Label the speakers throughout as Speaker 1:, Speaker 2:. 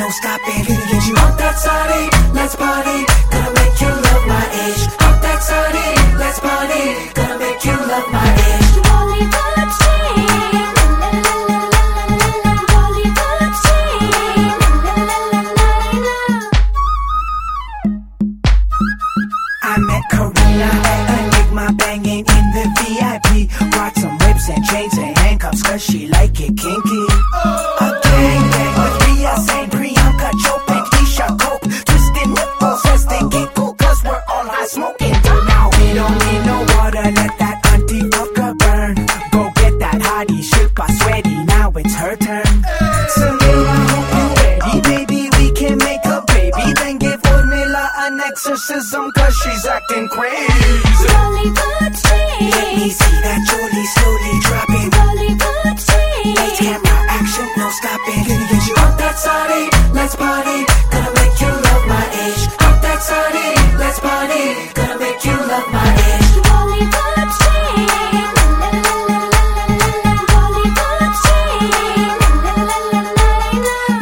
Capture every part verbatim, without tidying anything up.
Speaker 1: no stopping. Gonna get you off that side, let's party. Gonna make you love my age. Off that side, let's party. Gonna make you love my age.
Speaker 2: Bollywood sing, la la la la la. Bollywood sing, la la la la la.
Speaker 1: I met Karina at Enigma, banging in the V I P. Brought some whips and chains and handcuffs, cause she like it kinky. A gang gang with Ria Saint, Priyanka Chopin, Isha Cope. Twisting nipples as they giggle, cause we're all high smoking. Now we don't need no water, let that auntie fucker burn. Go get that hottie, shilpa sweaty, now it's her turn. So I hope you ready, baby, we can make a baby. Then give Urmila an exorcism, cause she's acting crazy.
Speaker 2: Bollywood sing,
Speaker 1: Let me see that jolly slowly dropping.
Speaker 2: Bollywood sing,
Speaker 1: Lights, camera, action, no stopping. Gonna get you off that side, let's party. Gonna make you love my age. Off that side, let's party. Gonna make you love my age.
Speaker 2: Bollywood sing, la la la la la. Bollywood sing, la la la la la.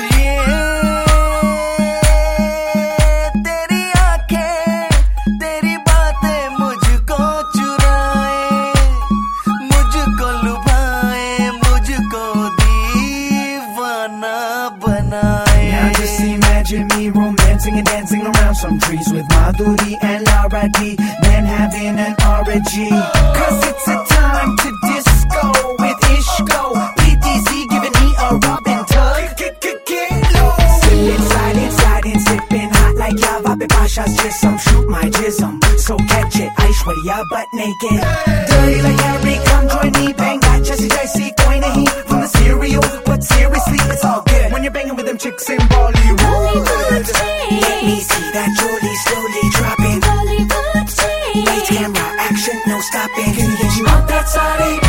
Speaker 3: तेरी आंखें तेरी बातें मुझको चुराए, मुझको लुभाए, मुझको दीवाना बनाए.
Speaker 1: Now just imagine me romancing and dancing around some trees with Madhuri and Lara D. Then having an orgy. Cause it's a time to disco with Ishko. P T C giving me a Robin tug. Get low. Slipping, sliding, sliding, sipping hot like lava. Bipasha's jism, shoot my jism. So catch it, Aishwarya butt naked. Dirty like Harry, come join me. Bang that Jesse Jesse, koi nahi from the cereal. But seriously, it's all good when you're banging with them chicks in Bollywood.
Speaker 2: Bollywood sing,
Speaker 1: Let me see that jolly slowly dropping.
Speaker 2: Bollywood sing,
Speaker 1: Lights, camera, action, no stopping. Gonna get you off that side,